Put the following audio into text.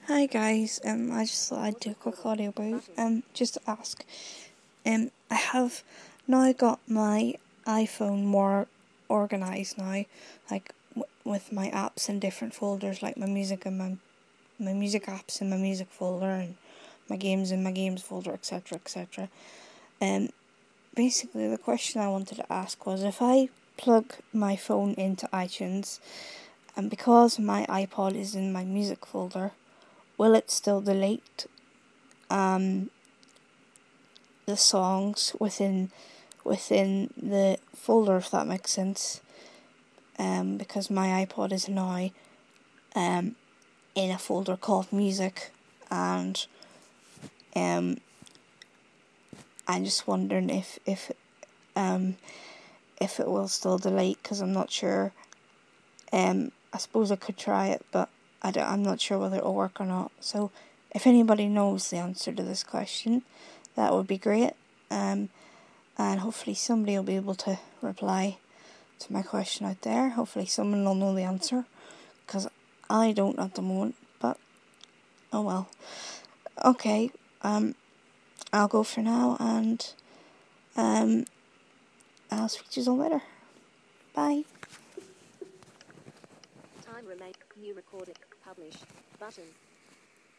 Hi guys, I just thought I'd do a quick audio about, just to ask, I have now got my iPhone more organised now, like with my apps in different folders, like my music and my music apps in my music folder and my games in my games folder, etc, etc. Basically the question I wanted to ask was, if I plug my phone into iTunes, and because my iPod is in my music folder, will it still delete the songs within the folder, if that makes sense? Because my iPod is now in a folder called music, and I'm just wondering if it will still delete, because I'm not sure. I suppose I could try it, but I'm not sure whether it'll work or not. So if anybody knows the answer to this question, that would be great. And hopefully somebody will be able to reply to my question out there. Hopefully someone will know the answer, because I don't at the moment, but oh well. Okay, I'll go for now, and I'll speak to you all later. Bye. Time remain. New recording. Publish. Button.